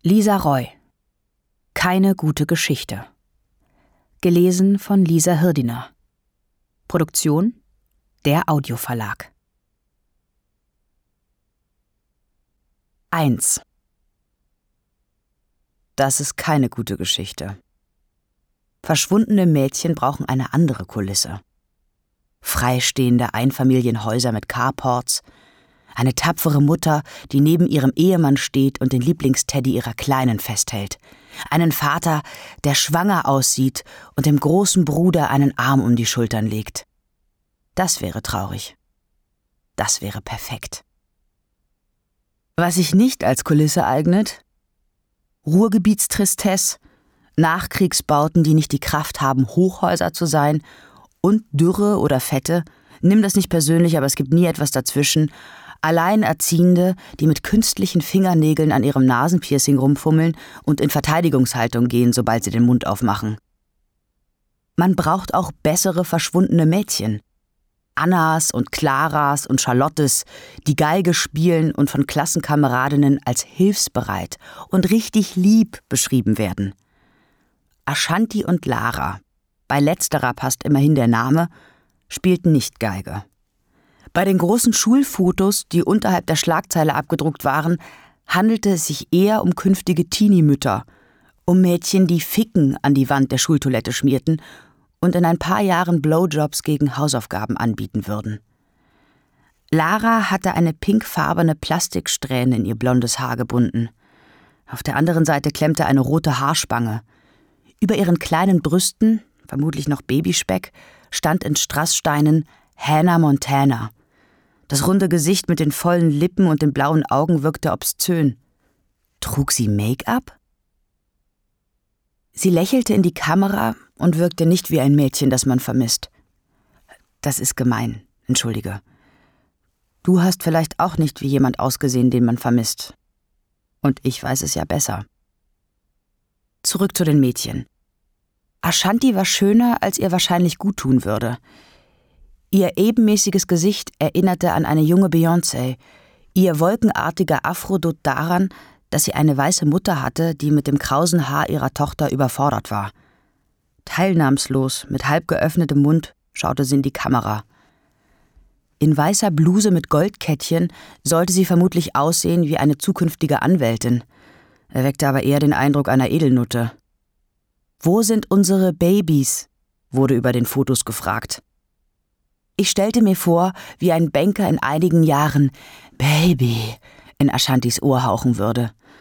Lisa Roy. Keine gute Geschichte. Gelesen von Lisa Hirdiner. Produktion: der Audioverlag. 1. Das ist keine gute Geschichte. Verschwundene Mädchen brauchen eine andere Kulisse. Freistehende Einfamilienhäuser mit Carports, eine tapfere Mutter, die neben ihrem Ehemann steht und den Lieblingsteddy ihrer Kleinen festhält, einen Vater, der schwanger aussieht und dem großen Bruder einen Arm um die Schultern legt. Das wäre traurig. Das wäre perfekt. Was sich nicht als Kulisse eignet: Ruhrgebietstristesse, Nachkriegsbauten, die nicht die Kraft haben, Hochhäuser zu sein, und Dürre oder Fette, nimm das nicht persönlich, aber es gibt nie etwas dazwischen, Alleinerziehende, die mit künstlichen Fingernägeln an ihrem Nasenpiercing rumfummeln und in Verteidigungshaltung gehen, sobald sie den Mund aufmachen. Man braucht auch bessere verschwundene Mädchen. Annas und Claras und Charlottes, die Geige spielen und von Klassenkameradinnen als hilfsbereit und richtig lieb beschrieben werden. Ashanti und Lara, bei letzterer passt immerhin der Name, spielten nicht Geige. Bei den großen Schulfotos, die unterhalb der Schlagzeile abgedruckt waren, handelte es sich eher um künftige Teenie-Mütter, um Mädchen, die Ficken an die Wand der Schultoilette schmierten und in ein paar Jahren Blowjobs gegen Hausaufgaben anbieten würden. Lara hatte eine pinkfarbene Plastiksträhne in ihr blondes Haar gebunden. Auf der anderen Seite klemmte eine rote Haarspange. Über ihren kleinen Brüsten, vermutlich noch Babyspeck, stand in Strasssteinen Hannah Montana. Das runde Gesicht mit den vollen Lippen und den blauen Augen wirkte obszön. Trug sie Make-up? Sie lächelte in die Kamera und wirkte nicht wie ein Mädchen, das man vermisst. Das ist gemein, entschuldige. Du hast vielleicht auch nicht wie jemand ausgesehen, den man vermisst. Und ich weiß es ja besser. Zurück zu den Mädchen. Ashanti war schöner, als ihr wahrscheinlich guttun würde. Ihr ebenmäßiges Gesicht erinnerte an eine junge Beyoncé, ihr wolkenartiger Afrodutt daran, dass sie eine weiße Mutter hatte, die mit dem krausen Haar ihrer Tochter überfordert war. Teilnahmslos, mit halb geöffnetem Mund, schaute sie in die Kamera. In weißer Bluse mit Goldkettchen sollte sie vermutlich aussehen wie eine zukünftige Anwältin, erweckte aber eher den Eindruck einer Edelnutte. »Wo sind unsere Babys?« wurde über den Fotos gefragt. Ich stellte mir vor, wie ein Banker in einigen Jahren »Baby« in Ashantis Ohr hauchen würde.